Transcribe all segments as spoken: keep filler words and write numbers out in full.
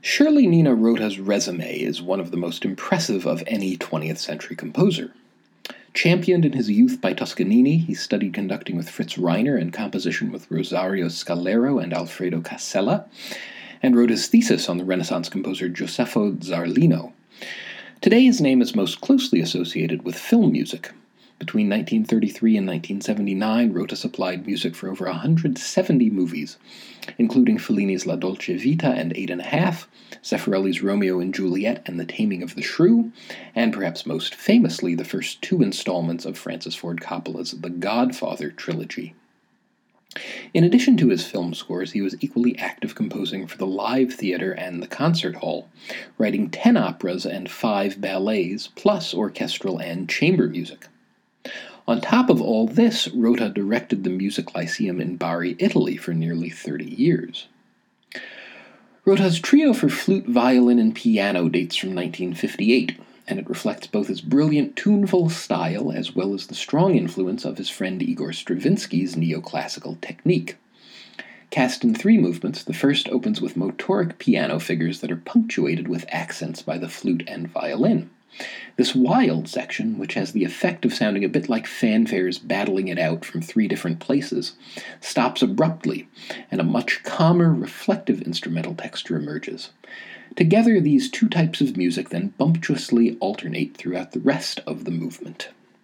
Surely Nino Rota's resume is one of the most impressive of any twentieth century composer. Championed in his youth by Toscanini, he studied conducting with Fritz Reiner and composition with Rosario Scalero and Alfredo Casella, and wrote his thesis on the Renaissance composer Josefo Zarlino. Today his name is most closely associated with film music. Between nineteen thirty-three and nineteen seventy-nine, Rota supplied music for over one hundred seventy movies, including Fellini's La Dolce Vita and Eight and a Half, Zeffirelli's Romeo and Juliet and The Taming of the Shrew, and perhaps most famously the first two installments of Francis Ford Coppola's The Godfather trilogy. In addition to his film scores, he was equally active composing for the live theater and the concert hall, writing ten operas and five ballets, plus orchestral and chamber music. On top of all this, Rota directed the Music Lyceum in Bari, Italy for nearly thirty years. Rota's trio for flute, violin, and piano dates from nineteen fifty-eight, and it reflects both his brilliant tuneful style as well as the strong influence of his friend Igor Stravinsky's neoclassical technique. Cast in three movements, the first opens with motoric piano figures that are punctuated with accents by the flute and violin. This wild section, which has the effect of sounding a bit like fanfares battling it out from three different places, stops abruptly, and a much calmer, reflective instrumental texture emerges. Together, these two types of music then bumptiously alternate throughout the rest of the movement.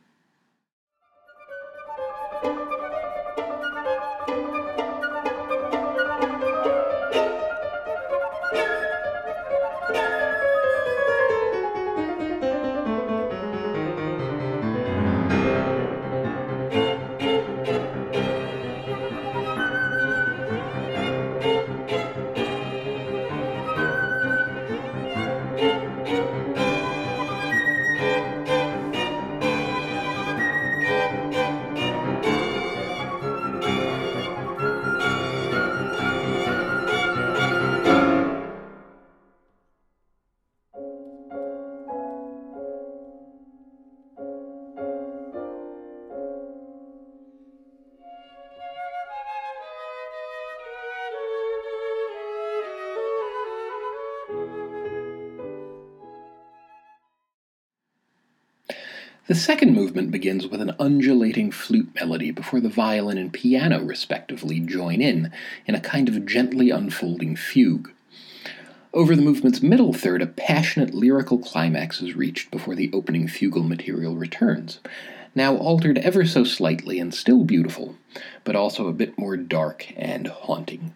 The second movement begins with an undulating flute melody before the violin and piano, respectively, join in, in a kind of gently unfolding fugue. Over the movement's middle third, a passionate lyrical climax is reached before the opening fugal material returns, now altered ever so slightly and still beautiful, but also a bit more dark and haunting.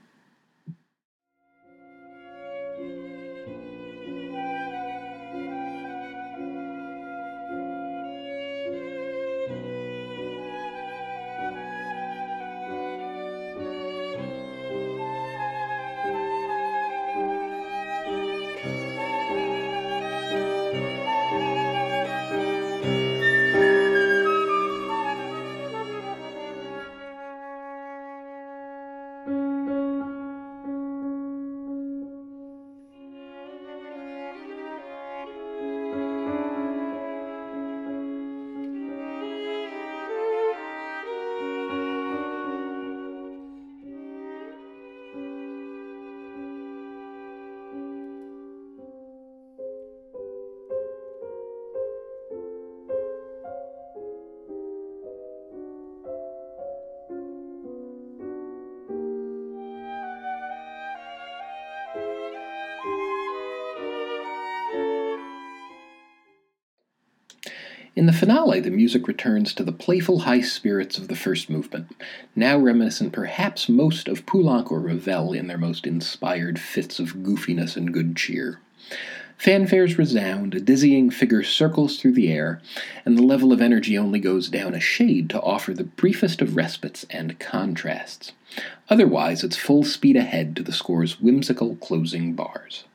In the finale, the music returns to the playful high spirits of the first movement, now reminiscent perhaps most of Poulenc or Ravel in their most inspired fits of goofiness and good cheer. Fanfares resound, a dizzying figure circles through the air, and the level of energy only goes down a shade to offer the briefest of respites and contrasts. Otherwise, it's full speed ahead to the score's whimsical closing bars.